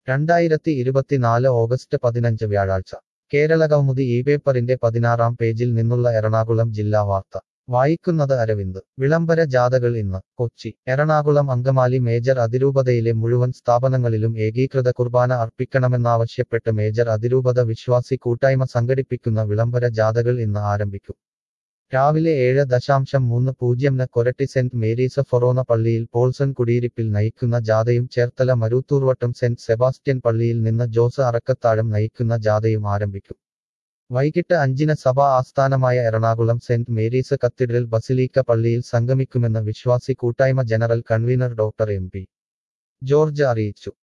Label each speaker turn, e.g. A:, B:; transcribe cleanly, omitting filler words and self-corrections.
A: 2024 August 15 വ്യാഴാഴ്ച കേരളകൗമുദി ഈ പേപ്പറിന്റെ 16-ാം പേജിൽ നിന്നുള്ള എറണാകുളം ജില്ലാ വാർത്ത വായിക്കുന്നത് അരവിന്ദ് വിളംബര ജാഥകൾ ഇന്ന് കൊച്ചി എറണാകുളം അങ്കമാലി മേജർ അതിരൂപതയിലെ മുഴുവൻ സ്ഥാപനങ്ങളിലും ഏകീകൃത കുർബാന അർപ്പിക്കണമെന്നാവശ്യപ്പെട്ട് മേജർ അതിരൂപത വിശ്വാസി കൂട്ടായ്മ സംഘടിപ്പിക്കുന്ന വിളംബര ജാഥകൾ ഇന്ന് ആരംഭിക്കും രാവിലെ 7:30 കൊരട്ടി സെന്റ് മേരീസ് ഫൊറോന പള്ളിയിൽ പോൾസൺ കുടിയിരിപ്പിൽ നയിക്കുന്ന ജാഥയും ചേർത്തല മരുത്തൂർവട്ടം സെന്റ് സെബാസ്റ്റ്യൻ പള്ളിയിൽ നിന്ന് ജോസ് അറക്കത്താഴം നയിക്കുന്ന ജാഥയും ആരംഭിക്കും വൈകിട്ട് 5-ന് സഭാ ആസ്ഥാനമായ Ernakulam saint Mary's cathedral basilica പള്ളിയിൽ സംഗമിക്കുമെന്ന് വിശ്വാസി കൂട്ടായ്മ general convener doctor M P George അറിയിച്ചു